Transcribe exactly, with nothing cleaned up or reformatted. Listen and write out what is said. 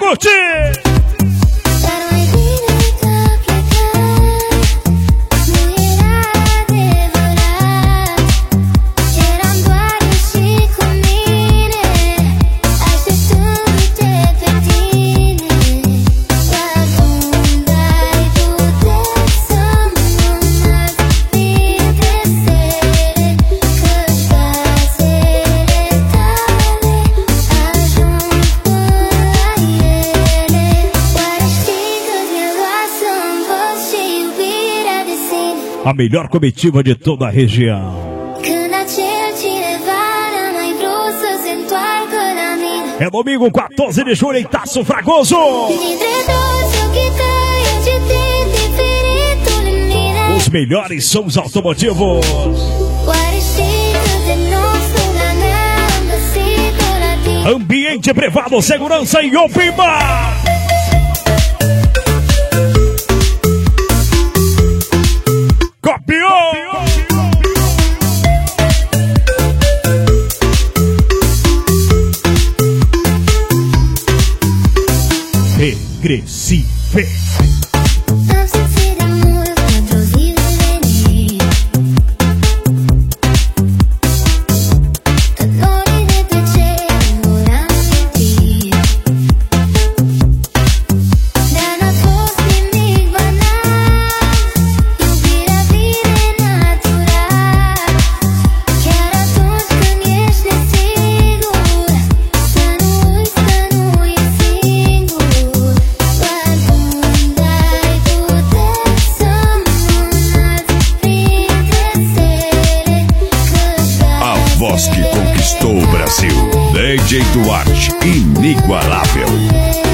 curtir! A melhor comitiva de toda a região. É domingo, quatorze de julho, em Taço Fragoso. Os melhores sons automotivos. Ambiente privado, segurança e open bar. Copiou! Regressive. Que conquistou o Brasil. D J Duarte, inigualável.